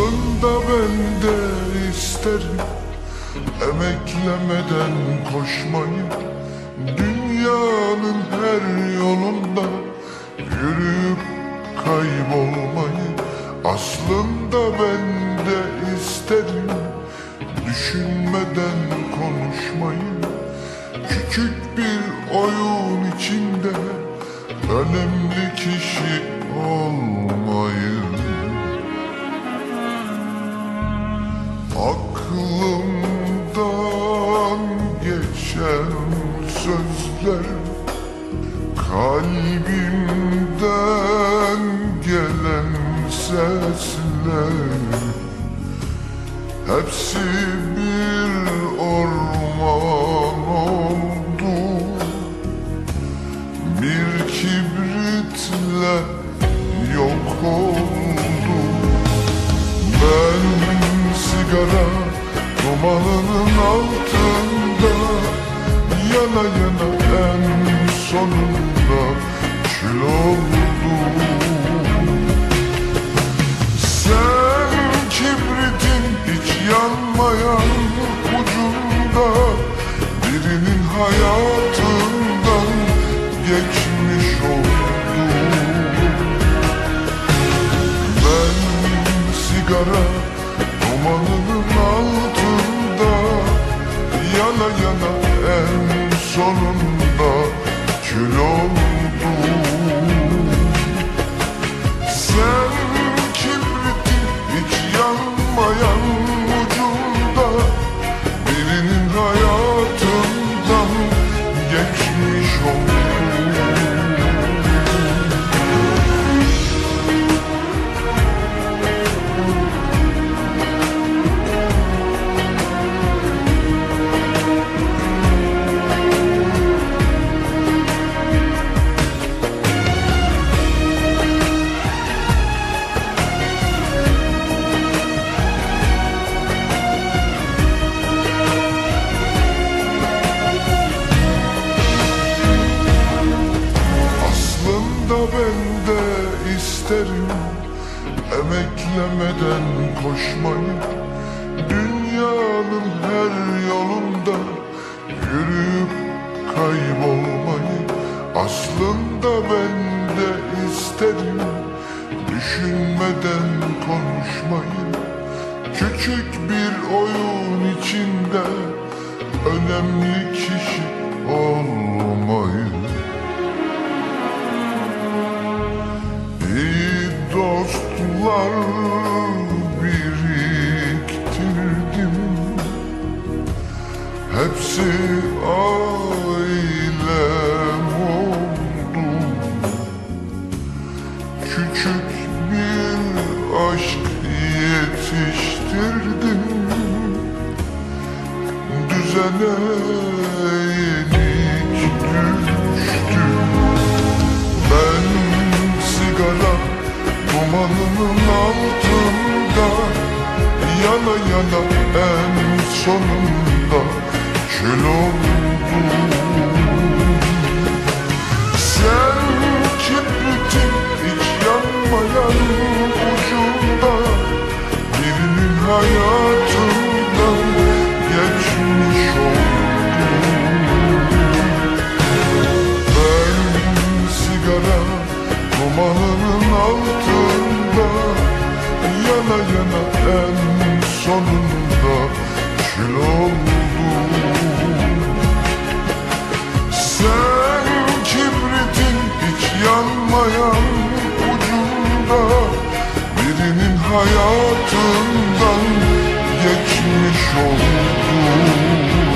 Aslında ben de isterim emeklemeden koşmayı, dünyanın her yolunda yürüyüp kaybolmayı. Aslında ben de isterim düşünmeden konuşmayı, küçük bir oyun içinde önemli kişi olmayı. Aklımdan geçen sözler, kalbimden gelen sesler, hepsi bir orman oldu, bir kibritle yok oldu. Ben sigara dumanının altında yana yana en sonunda kül oldum. Sen kibritin hiç yanmayan ucunda birinin hayatından geçmiş oldum. Ben sigara dumanının altında yana yana en sonunda kül oldum. Sen kibritin hiç yanmayan ucunda birinin hayatından geçmiş oldum. Ben de isterim emeklemeden koşmayı, dünyanın her yolunda yürüyüp kaybolmayı. Aslında ben de isterim düşünmeden konuşmayı, küçük bir oyun içinde önemli kişi olmayı. Dostlar biriktirdim, hepsi ailem oldu. Küçük bir aşk yetiştirdim, düzene yenik düştüm. Ben sigara dumanının altında yana yana en sonunda kül oldum. Sen kibritin hiç yanmayan ucunda birinin hayatından geçmiş oldum. Ben sigara dumanının altında yana yana en sonunda kül oldum. Sen kibritin hiç yanmayan ucunda birinin hayatından geçmiş oldum.